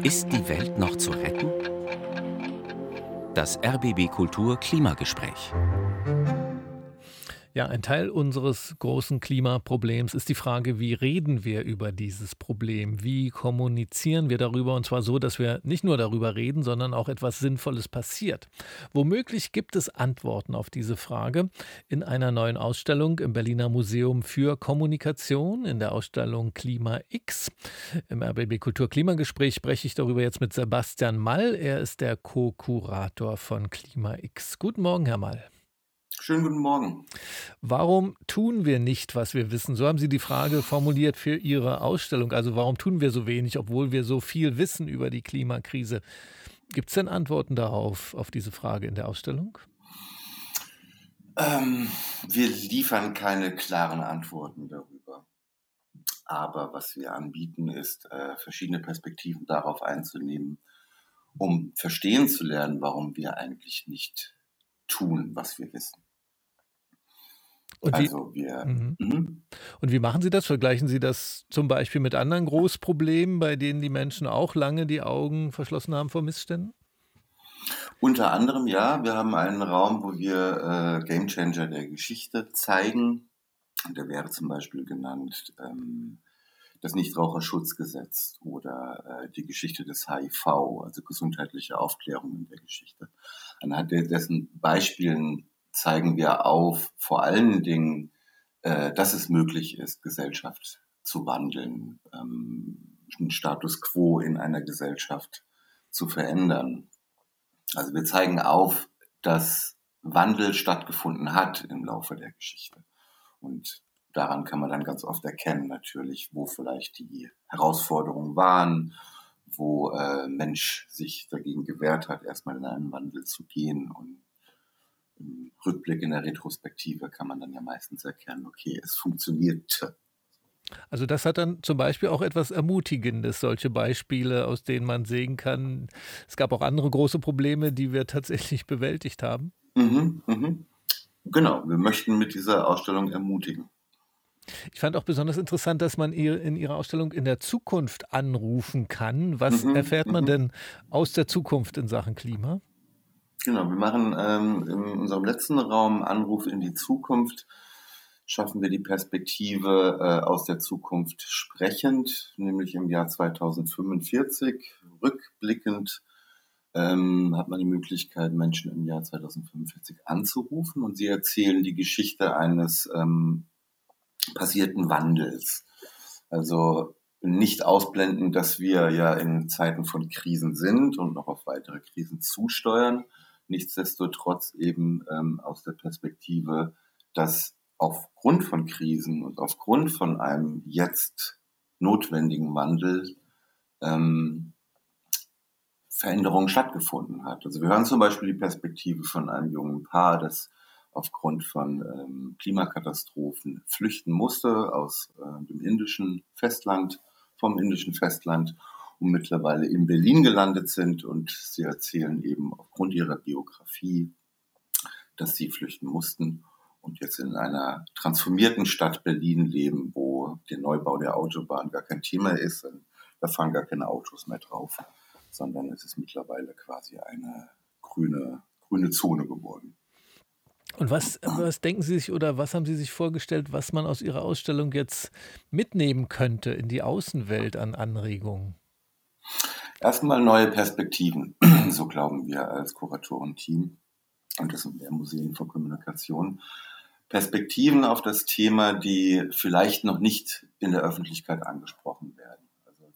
Ist die Welt noch zu retten? Das RBB Kultur Klimagespräch. Ja, ein Teil unseres großen Klimaproblems ist die Frage, wie reden wir über dieses Problem? Wie kommunizieren wir darüber? Und zwar so, dass wir nicht nur darüber reden, sondern auch etwas Sinnvolles passiert. Womöglich gibt es Antworten auf diese Frage in einer neuen Ausstellung im Berliner Museum für Kommunikation, in der Ausstellung Klima X. Im RBB Kultur Klimagespräch spreche ich darüber jetzt mit Sebastian Mall. Er ist der Co-Kurator von Klima X. Guten Morgen, Herr Mall. Schönen guten Morgen. Warum tun wir nicht, was wir wissen? So haben Sie die Frage formuliert für Ihre Ausstellung. Also warum tun wir so wenig, obwohl wir so viel wissen über die Klimakrise? Gibt es denn Antworten darauf, auf diese Frage in der Ausstellung? Wir liefern keine klaren Antworten darüber. Aber was wir anbieten, ist, verschiedene Perspektiven darauf einzunehmen, um verstehen zu lernen, warum wir eigentlich nicht tun, was wir wissen. Und Also und wie machen Sie das? Vergleichen Sie das zum Beispiel mit anderen Großproblemen, bei denen die Menschen auch lange die Augen verschlossen haben vor Missständen? Unter anderem, ja, wir haben einen Raum, wo wir Gamechanger der Geschichte zeigen. Der wäre zum Beispiel genannt das Nichtraucherschutzgesetz oder die Geschichte des HIV, also gesundheitliche Aufklärung in der Geschichte. Anhand dessen Beispielen zeigen wir auf, vor allen Dingen, dass es möglich ist, Gesellschaft zu wandeln, einen Status quo in einer Gesellschaft zu verändern. Also wir zeigen auf, dass Wandel stattgefunden hat im Laufe der Geschichte. Und daran kann man dann ganz oft erkennen natürlich, wo vielleicht die Herausforderungen waren, wo Mensch sich dagegen gewehrt hat, erstmal in einen Wandel zu gehen. Und im Rückblick, in der Retrospektive kann man dann ja meistens erkennen, okay, es funktionierte. Also das hat dann zum Beispiel auch etwas Ermutigendes, solche Beispiele, aus denen man sehen kann, es gab auch andere große Probleme, die wir tatsächlich bewältigt haben. Genau, wir möchten mit dieser Ausstellung ermutigen. Ich fand auch besonders interessant, dass man in Ihrer Ausstellung in der Zukunft anrufen kann. Was erfährt man denn aus der Zukunft in Sachen Klima? Genau, wir machen in unserem letzten Raum Anruf in die Zukunft, schaffen wir die Perspektive aus der Zukunft sprechend, nämlich im Jahr 2045. Rückblickend hat man die Möglichkeit, Menschen im Jahr 2045 anzurufen und sie erzählen die Geschichte eines passierten Wandels. Also nicht ausblenden, dass wir ja in Zeiten von Krisen sind und noch auf weitere Krisen zusteuern. Nichtsdestotrotz eben aus der Perspektive, dass aufgrund von Krisen und aufgrund von einem jetzt notwendigen Wandel Veränderungen stattgefunden hat. Also wir hören zum Beispiel die Perspektive von einem jungen Paar, das aufgrund von Klimakatastrophen flüchten musste aus dem indischen Festland, vom indischen Festland und mittlerweile in Berlin gelandet sind. Und sie erzählen eben aufgrund ihrer Biografie, dass sie flüchten mussten und jetzt in einer transformierten Stadt Berlin leben, wo der Neubau der Autobahn gar kein Thema ist. Da fahren gar keine Autos mehr drauf, sondern es ist mittlerweile quasi eine grüne Zone geworden. Und was denken Sie sich oder was haben Sie sich vorgestellt, was man aus Ihrer Ausstellung jetzt mitnehmen könnte in die Außenwelt an Anregungen? Erstmal neue Perspektiven, so glauben wir als Kuratorenteam. Und das sind der Museen für Kommunikation. Perspektiven auf das Thema, die vielleicht noch nicht in der Öffentlichkeit angesprochen werden.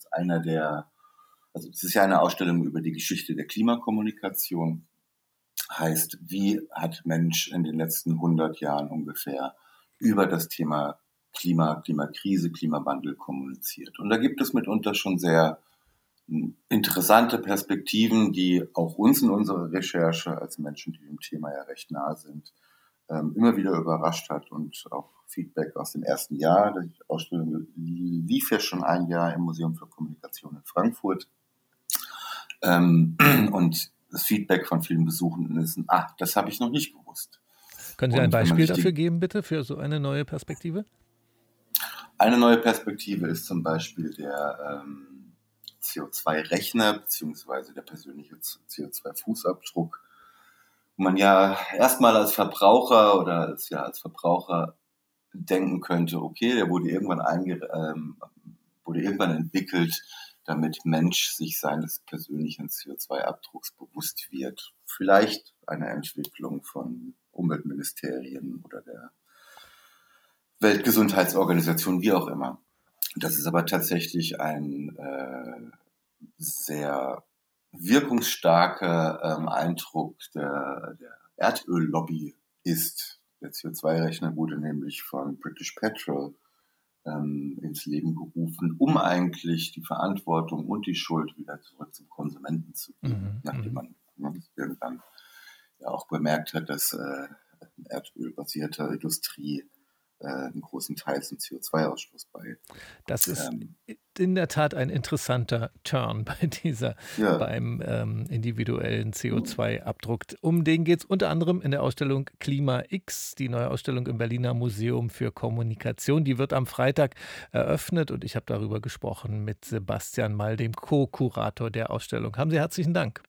Also es ist ja eine Ausstellung über die Geschichte der Klimakommunikation. Heißt, wie hat Mensch in den letzten 100 Jahren ungefähr über das Thema Klimakrise, Klimawandel kommuniziert. Und da gibt es mitunter schon sehr interessante Perspektiven, die auch uns in unserer Recherche als Menschen, die dem Thema ja recht nahe sind, immer wieder überrascht hat und auch Feedback aus dem ersten Jahr. Die Ausstellung lief ja schon ein Jahr im Museum für Kommunikation in Frankfurt. Und das Feedback von vielen Besuchenden ist, das habe ich noch nicht gewusst. Können Sie ein Beispiel dafür geben, bitte, für so eine neue Perspektive? Eine neue Perspektive ist zum Beispiel CO2-Rechner beziehungsweise der persönliche CO2-Fußabdruck. Wo man ja erstmal als Verbraucher als Verbraucher denken könnte, okay, der wurde irgendwann entwickelt, damit Mensch sich seines persönlichen CO2-Abdrucks bewusst wird. Vielleicht eine Entwicklung von Umweltministerien oder der Weltgesundheitsorganisation, wie auch immer. Das ist aber tatsächlich ein sehr wirkungsstarker Eindruck der Erdöllobby ist. Der CO2-Rechner wurde nämlich von British Petrol ins Leben gerufen, um eigentlich die Verantwortung und die Schuld wieder zurück zum Konsumenten zu geben, nachdem man irgendwann ja auch bemerkt hat, dass erdölbasierte Industrie einen großen Teil zum CO2-Ausstoß bei. Das ist in der Tat ein interessanter Turn beim individuellen CO2-Abdruck. Um den geht es unter anderem in der Ausstellung Klima X, die neue Ausstellung im Berliner Museum für Kommunikation. Die wird am Freitag eröffnet und ich habe darüber gesprochen mit Sebastian Mall, dem Co-Kurator der Ausstellung. Haben Sie herzlichen Dank.